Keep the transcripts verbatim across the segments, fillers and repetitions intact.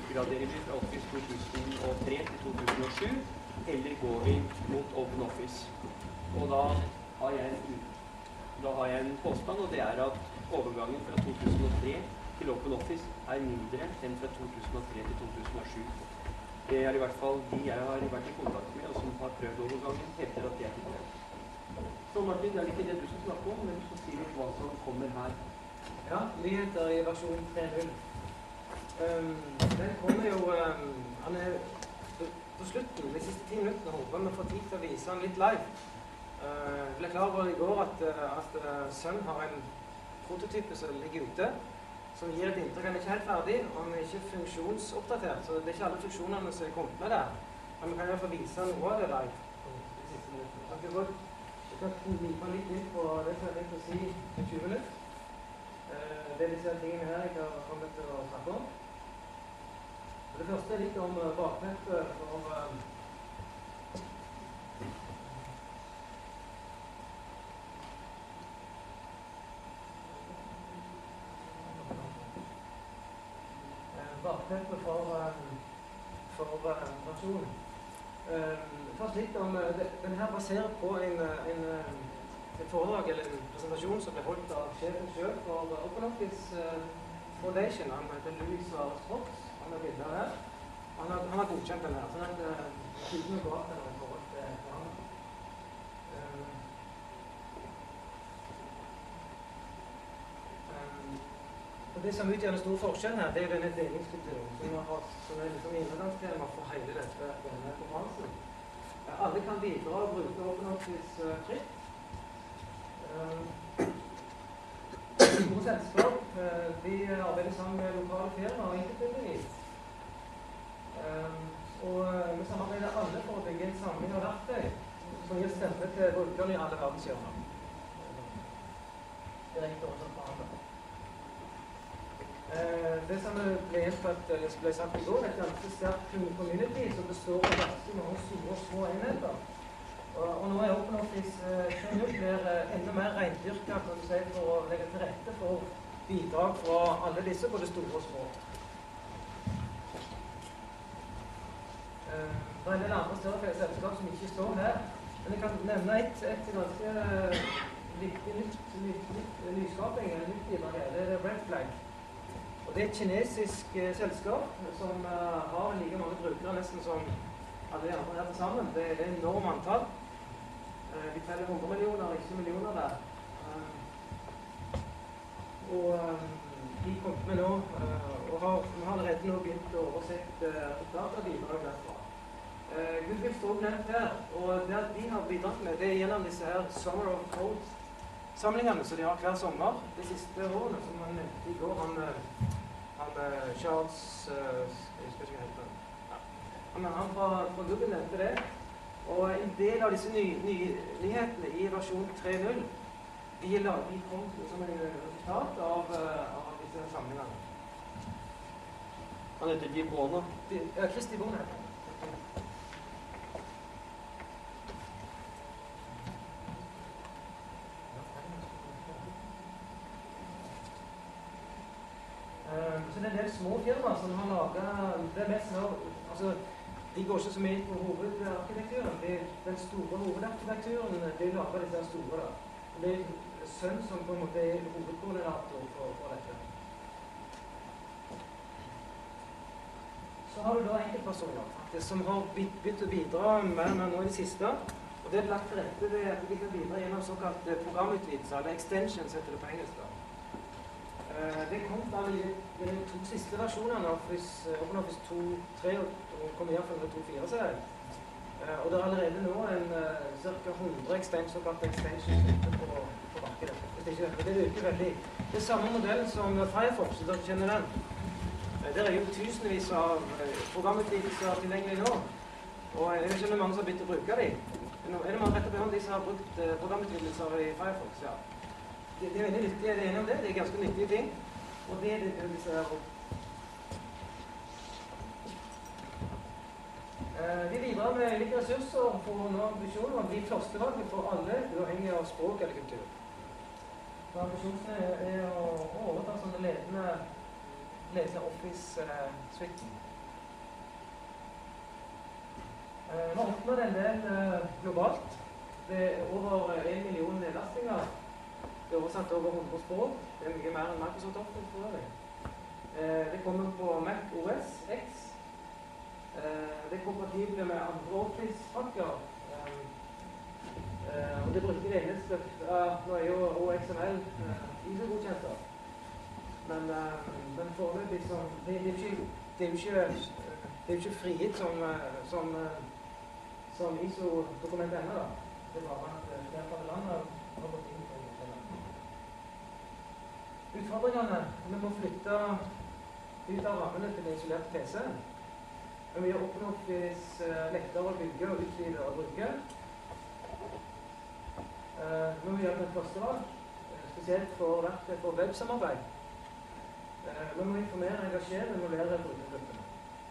oppgraderer vi fra Office to tusen og tre til to tusen og sju, eller går vi mot Open Office. Og da har jeg en, da har jeg en påstand, og det er at overgangen fra to tusen og tre til Open Office er mindre enn fra to tusen og tre til to tusen og sju. Det er i hvert fall de jeg har vært i kontakt med, og som har prøvd overgangen, hevder at det er tilfellet. Så Martin, det er ikke det du skal snakke om, men du skal si litt hva som kommer her. Ja, nyheter i versjon tre punkt null. Um, den kommer jo, um, han er på slutten, de siste ti minuttene håper vi får tid til å vise han litt live. Uh, jeg ble klar over i går at, at uh, Sun har en prototype som ligger ute, som gir et inntrykk. Han er ikke helt ferdig, og han er ikke funksjonsoppdatert, så det er ikke alle funksjonene som er kommet med der. Men vi kan i hvert fall vise noe av det live. Så jeg kan knipe litt inn på det som jeg tenkte å si i tjue minutter. Uh, det er disse tingene her jeg har kommet til å snakke om. Det første er litt om uh, bakteppet for uh, bakteppet for, um, for uh, versjonen. Um, først litt om, uh, det, den her baserer på en, en, en foredrag eller en presentasjon som ble holdt av sjefen selv for uh, Open Office uh, Foundation. Han heter Louis Svares-Fox. Han er bildet her. Han har, han har godkjent den her, sånn at uh, tydelig bak den i forhold til han. Um, um, Og det som utgjør en stor forskjell her, det er denne delingskulturen, som, har, som er liksom innholdstema for hele dette, denne konferansen. Alle kan bidra og bruke Open Office uh, fritt. Uh, Store selskap, uh, de arbeider sammen med lokale firma og enkeltindivid. Uh, og uh, vi samarbeider alle for å bygge en samling av verktøy som gir stemme til brukerne i alle verdenshjørner. Direkte også fra andre. Uh, det som ble, ble sagt i går, er et ganske sterkt community som består av ganske mange store og små enheter. Og, og nå er Open Office uh, blir uh, enda mer rendyrket for å legge til rette for bidrag fra alle disse, både store og små. Uh, det er en del andre større selskap som ikke står her, men jeg kan nevne et, et ganske uh, viktig nytt, nytt, nytt nyskaping, en nytt bidrag her, det er Red Flag. Og det er et kinesisk uh, selskap som uh, har like mange brukere nesten som alle de andre her til sammen. Det, det er en enorm antall. Uh, de teller hundre millioner, ikke millioner der. Uh, og uh, de kom med nå, uh, og har, vi har allerede nå begynt å oversette resultater og bidrag derfra. Uh, Google står nevnt her, og det de har bidratt med, det er gjennom disse her Summer of Code-samlingene som de har hver sommer. De siste årene, som han nevnte i går, han, han Charles, uh, jeg husker ikke hva heter han. Ja. Han, han fra, fra Google nevnte det, og en del av disse ny, ny, nyhetene i versjon tre punkt null, de, de kom som en resultat av, av disse samlingene. Han heter Di Bono. Ja, Kristi Bono heter han. Så det er en del små firmaer som har laget, det er mest nå, altså, de går ikke så mye på hovedarkitekturen. De, den store hovedarkitekturen, de lager disse store da. Det er Sun som på en måte er hovedkoordinator for, for dette. Så har du da enkeltpersoner faktisk, som har begynt å bidra mer enn nå i det siste. Og det er lagt til rette ved at de kan bidra gjennom såkalt programutvidelser, eller extensions heter det på engelsk da. Det kom da i de to siste versjonene av Office, Open Office to punkt tre og kom i hvert fall med to punkt fire serien. Og det er allerede nå en ca. hundre extensions, såkalt extensions ute på, på markedet. Det øker veldig. Det er samme modell som Firefox, så dere kjenner den. Der er jo tusenvis av programutvidelser tilgjengelig nå. Og jeg vet ikke om det er mange som har begynt å bruke dem. Er det mange rett og slett de som har brukt programutvidelser i Firefox? Ja. Det er veldig nyttig, jeg er enig om det. Det er ganske nyttige ting. Og det er det disse her. Uh, vi bidrar med ulike ressurser for å nå ambisjoner om å bli førstevalget for alle, uavhengig av språk eller kultur. Så ambisjonene er å overta sånne ledende, ledende Office-suiten. Uh, Uh, vi har oppnådd en del uh, globalt. Det er over en million nedlastinger. Det er oversatt over hundre språk. Det er mye mer enn Microsoft Office for øvrig. Uh, det kommer på Mac O S X. Uh, det er kompatible med andre Office-pakker. Um, uh, og det bruker det eneste. Uh, nå er jo O X M L uh, I S O-godkjent da. Men, uh, men foreløpig så det, det, er ikke, det er jo ikke, det er jo ikke frigitt som, som, som I S O-dokument ennå da. Det er bare at flertallet landet har gått inn på det. Utfordringene, vi må flytte ut av rammene til den isolerte P C. Vi har oppnådd Office lettere å bygge og utvide og bruke. Vi må gjøre den første valg, spesielt for verktøy for websamarbeid. Vi må informere, engasjere og involvere brukergruppene.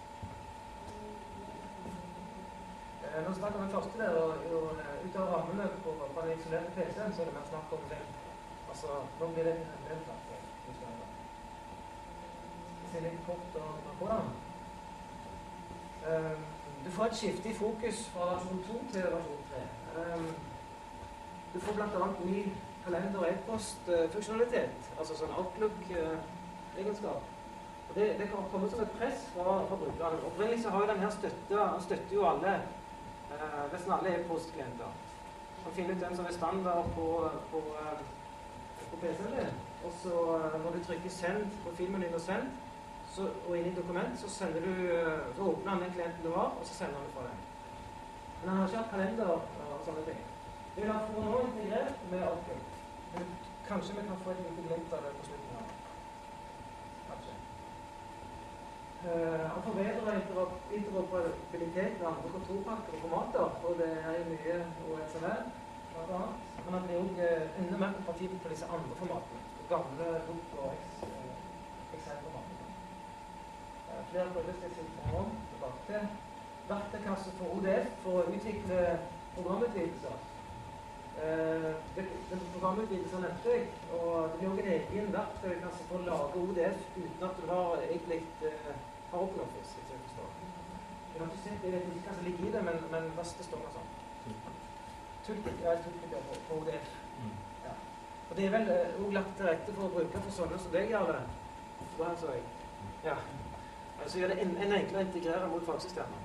Når vi snakker om den første der, og, og ut av rammene på, på den isolerte P C-en, så er det mer snakk om det. Altså, nå blir det en del plass. Jeg ser litt kort og hvordan. Um, du får et skifte i fokus fra versjon to til versjon tre. Um, du får blant annet ny kalender- og e-post-funksjonalitet, altså sånn Outlook-egenskap. Uh, det, det kan komme som et press fra, fra brukerne. Opprinnelig så har jo denne støtta, han støtter jo alle, uh, nesten alle e-postklienter. Han finner ut den som er standard på, på, uh, på P C-en din, og så uh, når du trykker send på filmenyen og send, Så, og inn i dokument, så sender du, så åpner han den klienten du har, og så sender han det fra deg. Men han har ikke hatt kalender og sånne ting. Det vil han få nå integrert med Outlook. Men kanskje vi kan få et lite glimt av det på slutten av. Kanskje. Uh, han forbedrer interoperabilitet med andre kontorpakker og formater, og det er jo mye O S M L, blant annet. Men han blir også uh, enda mer kompatibel på disse andre formatene. Gamle Doc og Excel-formatene. Flere prøvestillinger på hånd, tilbake til verktøykasse for O D F for å utvikle programutvidelser. Eh, det, det programutvidelser nevnte jeg, og det blir også en egen verktøykasse for å lage O D F uten at du har egentlig eh, har OpenOffice, hvis jeg forstår. Jeg har ikke sett det, jeg vet ikke hva som ligger i det, men, men det står noe sånt. Toolkit, ja, toolkit på, på O D F. Ja. Og det er vel også lagt til rette for å bruke for sånne som deg gjør det. Hva så jeg? Ja. Altså gjør det en, en enklere å integrere mot fagsystemer.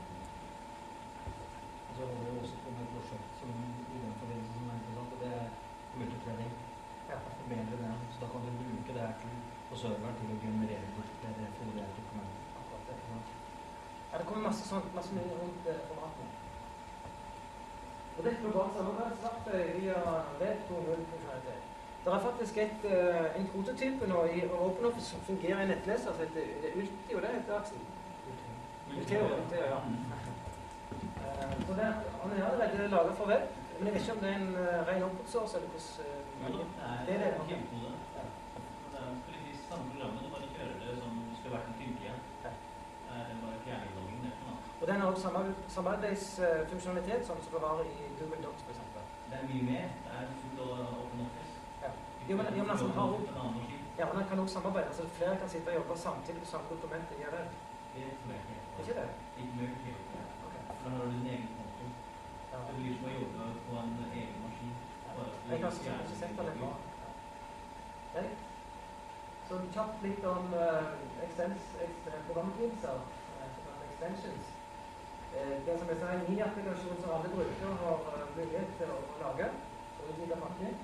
Og så holder vi også på med et prosjekt som i den forbindelse som er interessant, og det er multithreading. Ja. Forbedre det, så da kan du bruke det her til, på serveren til å generere multithreading for det dokumentet. Akkurat det. Ja, det kommer masse sånt, masse mye rundt eh, formatene. Og det er et globalt samarbeidsverktøy via web to punkt null-funksjonalitet. Det er faktisk et, uh, en prototype nå i OpenOffice som fungerer i nettleser, som heter Ultio, det heter Aksen. Ultio, Ultio, ja. Uh, så det, han er allerede laget for web, men jeg vet ikke om det er en uh, ren open source, eller hvordan uh, det er det. Okay. Kjempekode. Ja. Det er jo samme programmet, du bare kjører det som det skulle vært en tydelig igjen. Ja. Det er bare fjernlogging, det er noe. Og den har også samarbeidsfunksjonalitet, sånn som det var i Google Docs, for eksempel. Det er mye mer. Det er fullt av OpenOffice. Jo, men, jo, men altså, har også, ja, men han kan også samarbeide, altså flere kan sitte og jobbe samtidig på samme dokument, gjør det? Det tror jeg ikke. Ikke det? Ikke mye til. Okay. For da har du din egen konto. Ja. Det blir som å jobbe på en egen maskin. Ja. Jeg kan ikke sett det nå. Ja. Så kjapt litt om uh, extens, ex, programutvidelser, uh, extensions. Uh, det som er sånn en mini-applikasjon som alle brukere har uh, mulighet til å, å lage, og utvide pakken.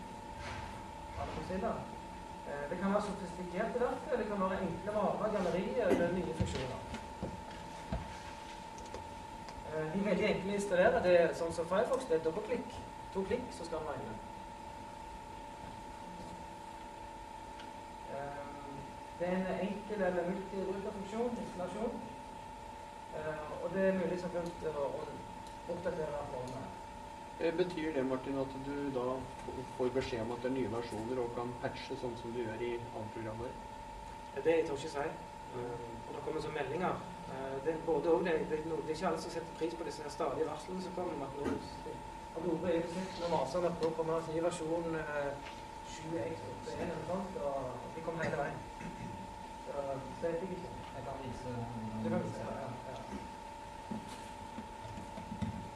Det kan være sofistikerte verktøy, det kan være enkle varer, gallerier eller nye funksjoner. De er veldig enkle å installere. Det er sånn som Firefox, det er dobbeltklikk. To klikk, så skal den være inne. Det er en enkel eller multibrukerfunksjon, installasjon. Og det er mulig selvfølgelig å oppdatere forholdene. Betyr det, Martin, at du da får beskjed om at det er nye versjoner og kan patche sånn som du gjør i andre programmer? Det jeg tror ikke si. Og det kommer som meldinger. Det er, både og, det, det, det er ikke alle som setter pris på disse stadige varslene som kommer om at nå har Nore i besikt og maser om at nå kommer en ny versjon sju x åtte en eller sånt, og de kommer hele veien. Så det vet jeg ikke. Jeg kan vise Du kan vise, ja. ja.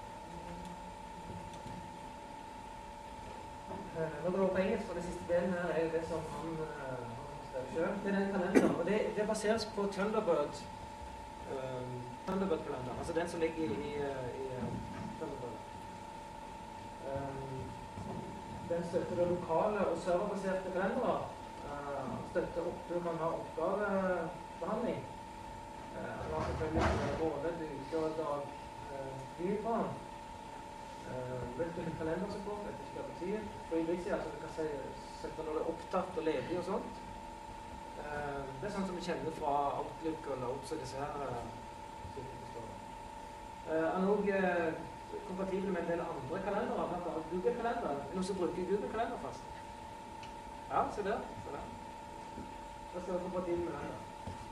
baseres på Thunderbird. Um, Thunderbird-kalenderen, altså den som ligger i, i, i um, Thunderbird. Um, den støtter det lokale og serverbaserte kalendere. Uh, støtter opp, du kan ha oppgavebehandling. Uh, du har selvfølgelig måned, uke og dag uh, fra. Uh, Multiple kalendersupport, vet ikke hva det betyr. For øyeblikk altså du kan si, sette når det er opptatt og ledig og sånt. Uh, det er sånn som vi kjenner fra Outlook og Notes og disse her. Uh, uh, han er også uh, kompatibel med en del andre kalendere, blant annet Google-kalender. Noen som bruker Google-kalender fast. Ja, se der. Se der. Det skal være kompatibel med den.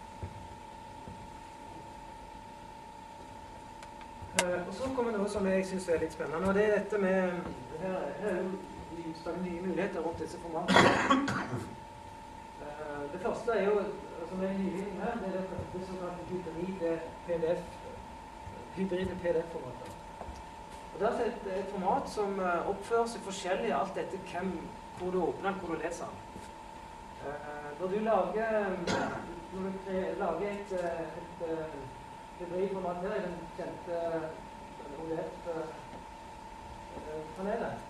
Uh, og så kommer noe som jeg synes er litt spennende, og det er dette med, her, her er jo stadig nye muligheter rundt disse formatene. Uh, det første er jo, som er nyvinning her, det er det, det såkalte hybride P D F, hybride P D F-formater. Og det er et, et format som uh, oppfører seg forskjellig alt etter hvem, hvor du åpner, hvor du leser den. Uh, når du lager, når du lager et, et, et hybridformat her i den kjente O D F-panelet.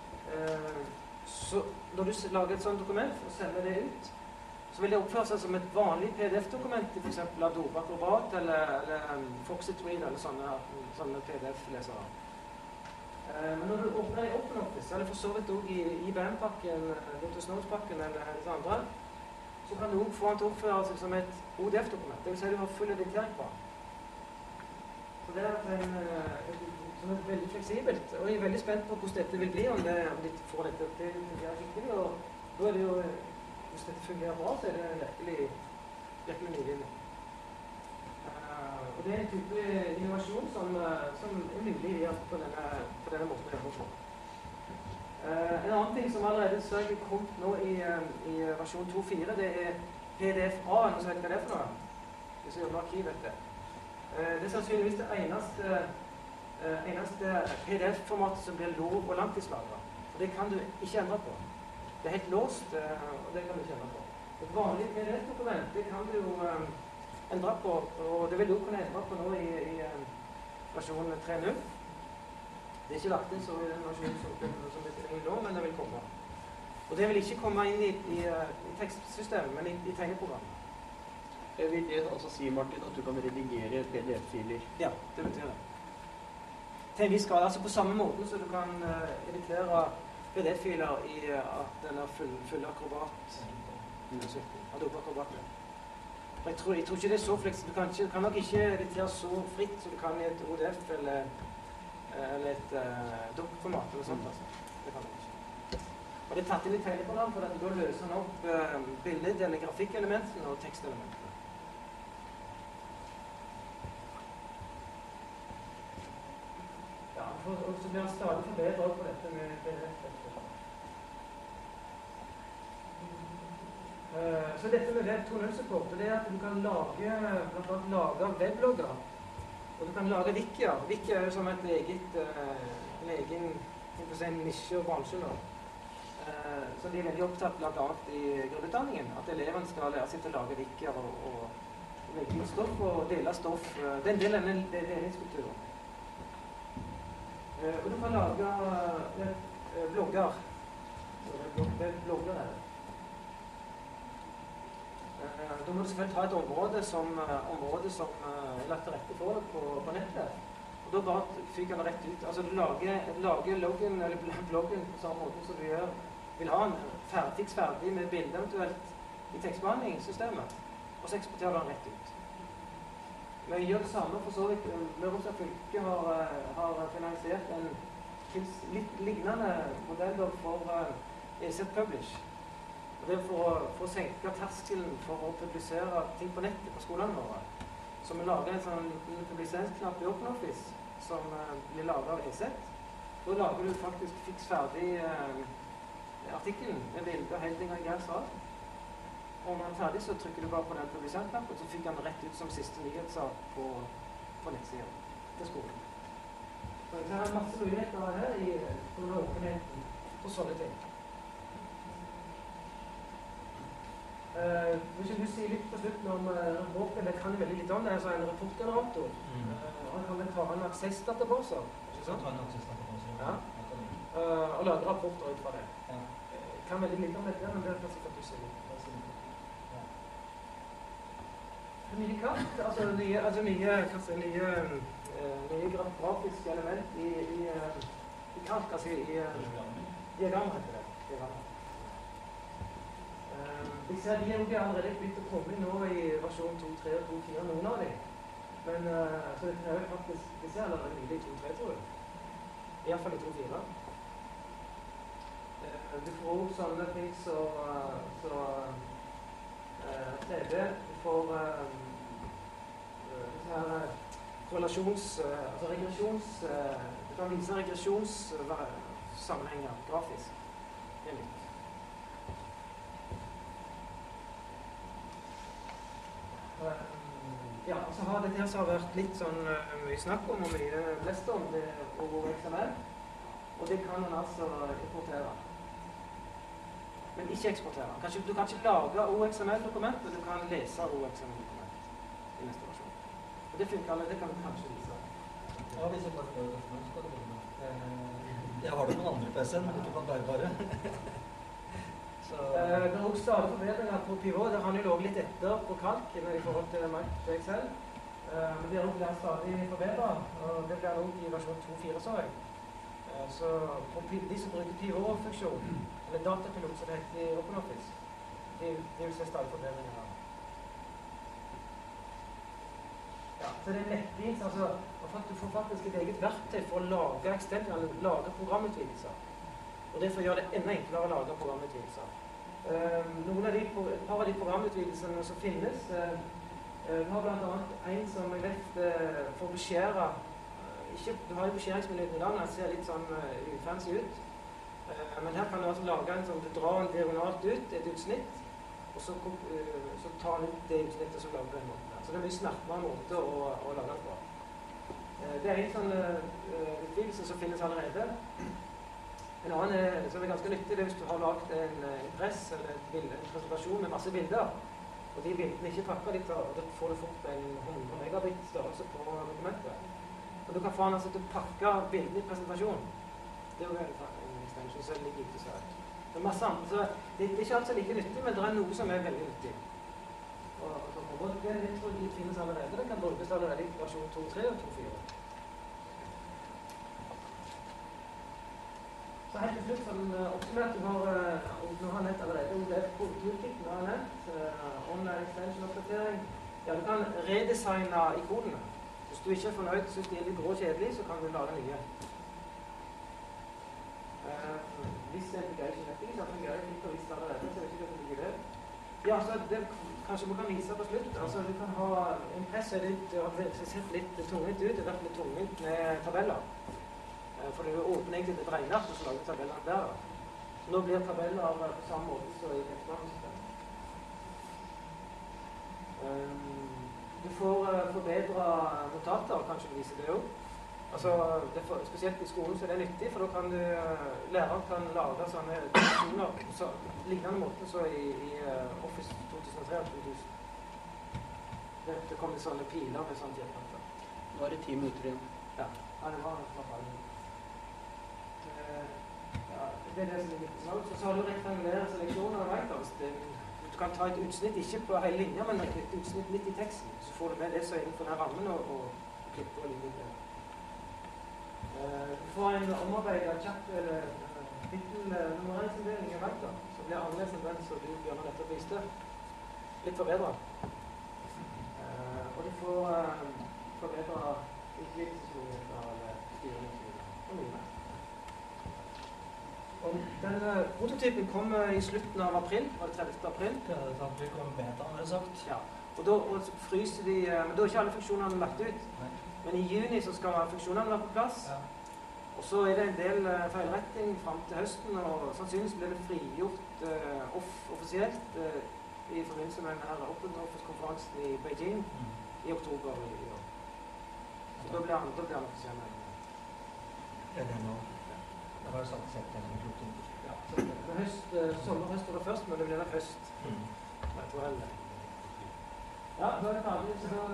Så når du lager et sånt dokument og sender det ut, så vil det oppføre seg som et vanlig P D F-dokument i for eksempel Adobe Acrobat eller, eller Foxit Reader eller sånne, sånne P D F-lesere. Men når du åpner i OpenOffice, eller for så vidt også i I B M-pakken, Lotus Notes-pakken eller disse andre, så kan du også få den til å oppføre seg som et O D F-dokument. Det vil si at du har full editering på. Så det er en, som er veldig fleksibelt, og jeg er veldig spent på hvordan dette vil bli, om, det, om de får dette til å fungere skikkelig, og da er det jo, hvis dette fungerer bra, så er det virkelig, virkelig nyvinning. Uh, og det er en type innovasjon som, som er mulig på denne, på denne måten å gjøre på. Uh, en annen ting som allerede så er kommet nå i, i versjon to punkt fire, det er P D F A, noe som vet hva det er for noe? Hvis vi jobber arkiv, vet det. Det er sannsynligvis det eneste, eneste P D F-formatet som blir lov- og langtidslagret. Og det kan du ikke endre på. Det er helt låst, og det kan du ikke endre på. Et vanlig P D F-dokument, det kan du jo um, endre på, og det vil du kunne endre på nå i, i um, versjon tre punkt null. Det er ikke lagt inn så i den versjonen som, som det trenger nå, men det vil komme. Og det vil ikke komme inn i, i, i tekstsystemet, men i, i tegneprogrammet. Vil det altså si, Martin, at du kan redigere P D F-filer? Ja, det betyr det. Til en viss grad, altså på samme måte så du kan uh, editere P D F-filer i uh, at den er full, full akrobat. Mm. Adobe Acrobat. Jeg tror, jeg tror ikke det er så fleksibelt. Du kan, ikke, kan nok ikke editere så fritt som du kan i et O D F eller, eller et uh, doc-format eller sånt. Altså. Det kan du ikke. Og det er tatt inn i tegneprogram for at da løser den opp uh, bildet eller grafikkelementene og tekstelementene. Og så blir han stadig forbedret på dette med P D F. Uh, så dette med Web to punkt null-support, det er at du kan lage, blant annet lage weblogger, og du kan lage wikier. Wiki er jo som et eget, uh, en egen en nisje og bransje nå. Uh, så de er veldig opptatt blant annet i grunnutdanningen, at elevene skal lære seg til å lage wikier og, og, og velge ut stoff og dele stoff. Uh, det er en del av denne delingskulturen. Uh, og du kan lage uh, blogger. Det er blogger her. Uh, da må du selvfølgelig ha et område som, uh, område som uh, er lagt til rette for det på, på nettet. Og da bare fyker den rett ut. Altså du lager, lager loggen, eller bloggen på samme måte som du gjør, vil ha en ferdig, ferdig med bilde eventuelt i tekstbehandlingssystemet, og så eksporterer du den rett ut. Men jeg gjør det samme for så vidt. Møre og Romsdal fylke har, har finansiert en litt lignende modell for uh, E Z Publish. Og det er for, for å senke terskelen for å publisere ting på nettet på skolene våre. Så vi lager en sånn publiseringsknapp i OpenOffice som uh, blir laget av E Z. Da lager du faktisk fiks ferdig uh, artikkelen med bilder og hele ting av Geir sa. Og når den er ferdig, så trykker du bare på den publiseringsknappen, og så fikk den rett ut som siste nyhetssak på, på nettsiden til skolen. Så det er masse muligheter her i åpenheten på sånne ting. Uh, hvis du sier litt på slutten om uh, rapporten, det kan jeg veldig litt om det, så er en rapportgenerator. Mm. Uh, han kan vel ta en access-databaser, ikke sant? Ta en access-databaser, ja. Uh, og lage rapporter ut fra det. Ja. Uh, jeg kan veldig litt om dette, men det er sikkert du sier litt. Ja. Mye kart, altså nye, altså nye, kanskje nye, uh, nye grafiske element i, i, uh, i kart, altså i uh, diagram heter det. Diagram. Jeg ser de er jo allerede begynt å komme nå i versjon to punkt tre og to punkt fire, noen av dem. Men uh, så det er jo faktisk, de ser allerede mye i to punkt tre, tror jeg. I hvert fall i to punkt fire. Uh, du får også sånne ting så, uh, så uh, tre D. Du får uh, uh, her, uh, korrelasjons, uh, altså regresjons, uh, du kan vise regresjonssammenhenger grafisk. Det er litt. Ja, så har dette her så har vært litt sånn uh, mye snakk om og mye lest om det og X M L, og det kan man altså importere. Men ikke eksportere. Kanskje, du kan ikke lage O X M L-dokument, men du kan lese O X M L-dokument i neste versjon. Og det funker alle, det kan du kanskje vise. Ja, hvis jeg bare spør dokument, skal det begynne. Uh, jeg har det på den andre P C-en, men ikke på den bærbare. Så. Uh, det er også stadig forbedringer på Pivot. Der har han jo låget litt etter på kalk i forhold til Microsoft Excel. Uh, men det er også stadig forbedret, og det blir også i versjon to punkt fire, så jeg. Uh, så for de som bruker Pivot-funksjon, eller datapilot som det heter i OpenOffice, de, de vil se stadig forbedringer her. Ja, så det er nettvis, altså, du får faktisk et eget verktøy for å lage extension, eller lage programutvidelser. Og det får gjøre det enda enklere å lage programutvidelser. Uh, noen av de, et par av de programutvidelsene som finnes, uh, uh, vi har blant annet en som jeg vet uh, får beskjære, uh, ikke, du har jo beskjæringsmuligheten i dag, den ser litt sånn uh, ufancy ut, uh, men her kan du altså lage en sånn, du drar en diagonalt ut, et utsnitt, og så, uh, så tar du ut det utsnittet som lager på den måten. Så det er mye smertere måte å, å lage det på. Uh, det er en sånn uh, utvidelse som finnes allerede. En annen er, som er ganske nyttig, det er hvis du har laget en, en press eller et bild, en presentasjon med masse bilder, og de bildene ikke pakker litt, og da får du fort en hundre megabit størrelse på dokumentet. Og du kan få den altså til å pakke bildene i presentasjon. Det er jo en extension som ligger ute så her. Det er masse andre, så det, det er ikke alt så like nyttig, men det er noe som er veldig nyttig. Og, og, og det jeg tror de finnes allerede, det kan brukes allerede i versjon to punkt tre og to punkt fire. Så helt til slutt, som oppsummert, du har, uh, nå har nett allerede O D F-toolkit, nå har nett, uh, online extension-oppdatering. Ja, du kan redesigne ikonene. Hvis du ikke er fornøyd, synes de er litt grå og kjedelig, så kan du lage nye. Uh, hvis det er ikke nettig, så fungerer det litt og visst allerede, så jeg vet ikke hva det ligger der. Ja, så det kanskje man kan vise på slutt. Altså, du kan ha en press, det har sett litt tungent ut, det har vært litt tungent med tabeller. For det er jo åpne egentlig et regneark, og så lager tabellene der. Så nå blir tabeller på samme måte som i tekstbehandlingssystemet. Um, du får uh, forbedre notater, kanskje du viser det også. Altså, det for, spesielt i skolen så er det nyttig, for da kan du, uh, læreren kan lage sånne funksjoner på så, lignende måte så i, i uh, Office to tusen og tre og to tusen. Det, det kommer sånne piler med sånne firkanter. Nå er det ti minutter igjen. Ja, ja det var det var Ja, det er det som er interessant. Så har du rektangulære seleksjoner av writers. Du kan ta et utsnitt, ikke på hele linja, men et utsnitt midt i teksten. Så får du med det som er innenfor den rammen og, og klippe og linje. Uh, du får en omarbeidet chat eller uh, tittelnummeringsinndeling av writer, som blir annerledes enn den som du Bjørnar nettopp viste. Litt forbedret. Uh, og du får uh, forbedret utvidelsesmuligheter eller styringsmuligheter. Og mye mer. Og den uh, prototypen kom uh, i slutten av april, var det tredivte april. Ja, det er sant, vi kom beta, har jeg sagt. Ja, og da og fryser de, uh, men da er ikke alle funksjonene lagt ut. Nei. Men i juni så skal funksjonene være på plass. Ja. Og så er det en del uh, feilretting frem til høsten, og sannsynligvis blir det frigjort uh, off offisielt uh, i forbindelse med denne OpenOffice-konferansen i Beijing mm. i oktober i år. Så ja. da blir han, da blir han offisiell. Er det nå? Det var sagt september. Ja, så det er høst, uh, sommer, høst var det først, men det blir det høst. Mm. Jeg tror heller. Ja, da er det ferdig, så da...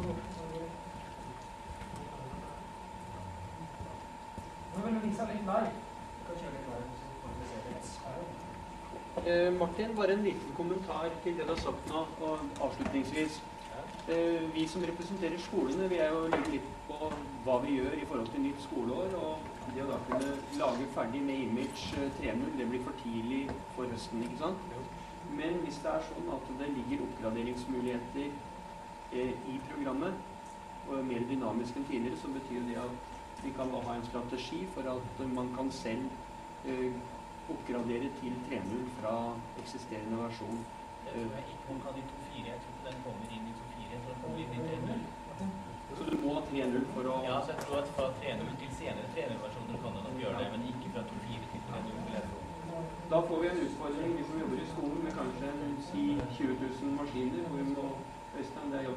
Nå vil vi vise litt live. Vi kan kjøre litt live, så får vi se det. Eh, Martin, bare en liten kommentar til det du har sagt nå, og avslutningsvis. Eh, vi som representerer skolene, vi er jo litt på hva vi gjør i forhold til nytt skoleår, og det å da kunne lage ferdig med image tre null, det blir for tidlig for høsten, ikke sant? Men hvis det er sånn at det ligger oppgraderingsmuligheter eh, i programmet, og mer dynamisk enn tidligere, så betyr det at vi kan da ha en strategi for at man kan selv eh, oppgradere til tre null fra eksisterende versjon. Det tror jeg ikke man kan i to punkt fire. Jeg tror ikke den kommer inn i to punkt fire. Jeg tror den kommer inn i tre punkt null. Så du må ha tre null for å... Ja, så jeg tror at fra tre null til senere tre null-versjoner kan den nok gjøre det, men ikke fra to punkt fire til tre null, vil jeg tro. Da får vi en utfordring, vi som jobber i skolen, med kanskje si tjue tusen maskiner, hvor vi må, Øystein, det er jobb